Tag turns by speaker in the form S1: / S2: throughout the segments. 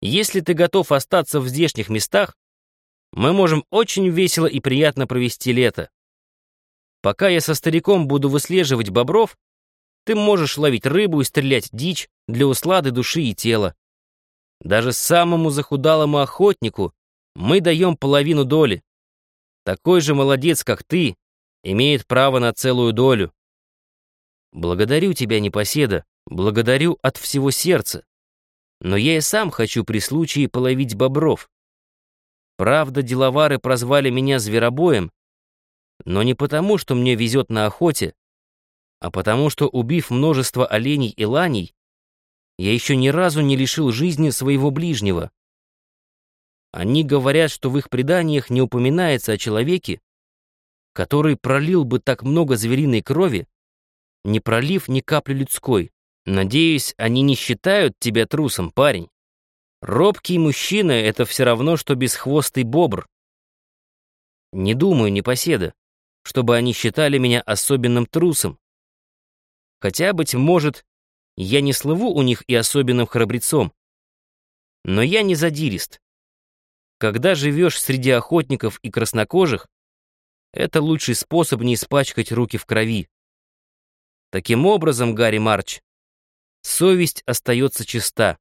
S1: Если ты готов остаться в здешних местах, мы можем очень весело и приятно провести лето. Пока я со стариком буду выслеживать бобров, ты можешь ловить рыбу и стрелять дичь для услады души и тела. Даже самому захудалому охотнику мы даем половину доли. Такой же молодец, как ты, имеет право на целую долю. Благодарю тебя, непоседа, благодарю от всего сердца. Но я и сам хочу при случае половить бобров. Правда, деловары прозвали меня зверобоем, но не потому, что мне везет на охоте, а потому что, убив множество оленей и ланей, я еще ни разу не лишил жизни своего ближнего. Они говорят, что в их преданиях не упоминается о человеке, который пролил бы так много звериной крови, не пролив ни капли людской. Надеюсь, они не считают тебя трусом, парень. Робкий мужчина — это все равно, что бесхвостый бобр. Не думаю, непоседа, чтобы они считали меня особенным трусом. Хотя, быть может, я не слыву у них и особенным храбрецом. Но я не задирист. Когда живешь среди охотников и краснокожих, это лучший способ не испачкать руки в крови. Таким образом, Гарри Марч, совесть остается чиста.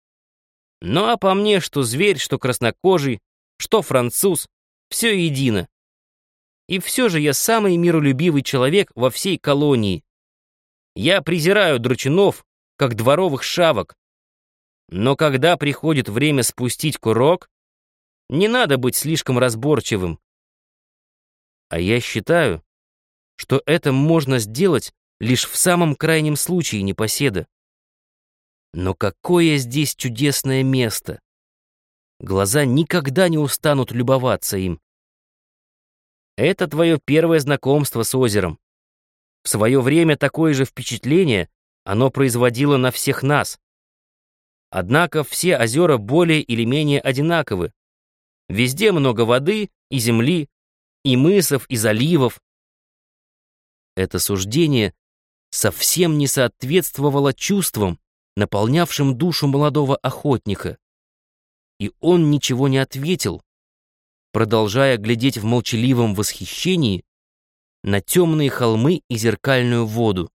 S1: Ну а по мне, что зверь, что краснокожий, что француз, все едино. И все же я самый миролюбивый человек во всей колонии. Я презираю драчунов, как дворовых шавок. Но когда приходит время спустить курок, не надо быть слишком разборчивым. А я считаю, что это можно сделать лишь в самом крайнем случае, непоседа. Но какое здесь чудесное место! Глаза никогда не устанут любоваться им. Это твое первое знакомство с озером. В свое время такое же впечатление оно производило на всех нас. Однако все озера более или менее одинаковы. Везде много воды и земли, и мысов, и заливов. Это суждение совсем не соответствовало чувствам, наполнявшим душу молодого охотника. И он ничего не ответил, продолжая глядеть в молчаливом восхищении на темные холмы и зеркальную воду.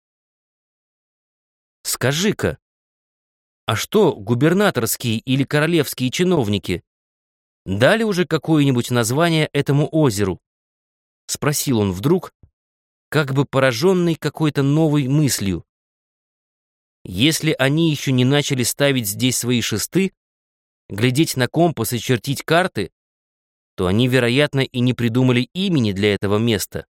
S1: «Скажи-ка, а что губернаторские или королевские чиновники дали уже какое-нибудь название этому озеру?» — спросил он вдруг, как бы пораженный какой-то новой мыслью. «Если они еще не начали ставить здесь свои шесты, глядеть на компас и чертить карты, то они, вероятно, и не придумали имени для этого места.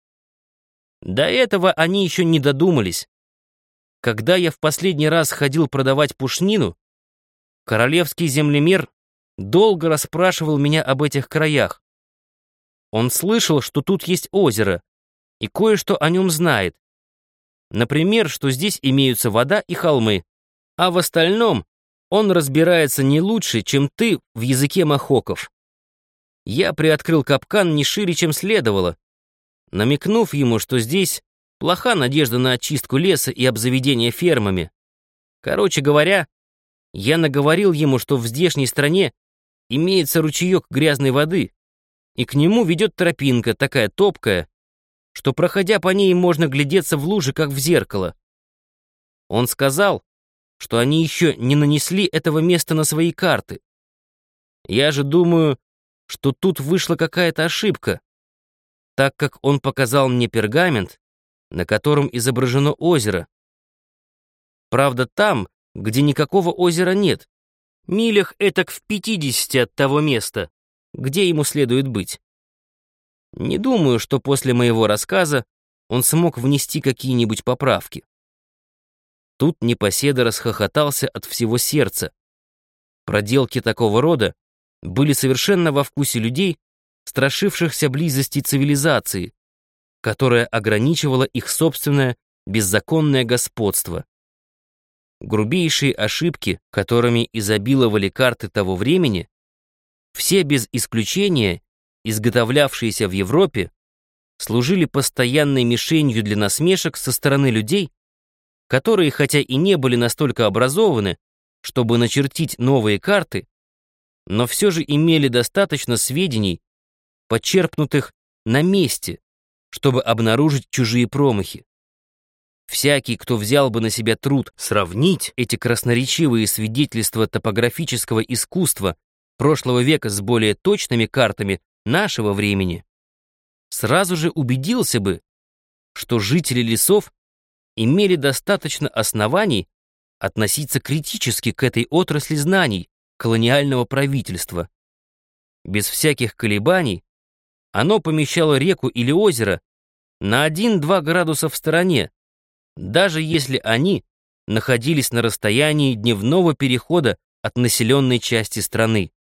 S1: До этого они еще не додумались. Когда я в последний раз ходил продавать пушнину, королевский землемер долго расспрашивал меня об этих краях. Он слышал, что тут есть озеро, и кое-что о нем знает. Например, что здесь имеются вода и холмы, а в остальном он разбирается не лучше, чем ты в языке махоков. Я приоткрыл капкан не шире, чем следовало, намекнув ему, что здесь плоха надежда на очистку леса и обзаведение фермами. Короче говоря, я наговорил ему, что в здешней стране имеется ручеек грязной воды, и к нему ведет тропинка, такая топкая, что, проходя по ней, можно глядеться в лужи, как в зеркало. Он сказал, что они еще не нанесли этого места на свои карты. Я же думаю, что тут вышла какая-то ошибка, так как он показал мне пергамент, на котором изображено озеро. Правда, там, где никакого озера нет, милях этак в 50 от того места, где ему следует быть. Не думаю, что после моего рассказа он смог внести какие-нибудь поправки. Тут непоседа расхохотался от всего сердца. Проделки такого рода были совершенно во вкусе людей, страшившихся близости цивилизации, которая ограничивала их собственное беззаконное господство. Грубейшие ошибки, которыми изобиловали карты того времени, все без исключения, изготовлявшиеся в Европе, служили постоянной мишенью для насмешек со стороны людей, которые, хотя и не были настолько образованы, чтобы начертить новые карты, но все же имели достаточно сведений, почерпнутых на месте, чтобы обнаружить чужие промахи. Всякий, кто взял бы на себя труд сравнить эти красноречивые свидетельства топографического искусства прошлого века с более точными картами нашего времени, сразу же убедился бы, что жители лесов имели достаточно оснований относиться критически к этой отрасли знаний колониального правительства. Без всяких колебаний оно помещало реку или озеро на 1-2 градуса в стороне, даже если они находились на расстоянии дневного перехода от населенной части страны.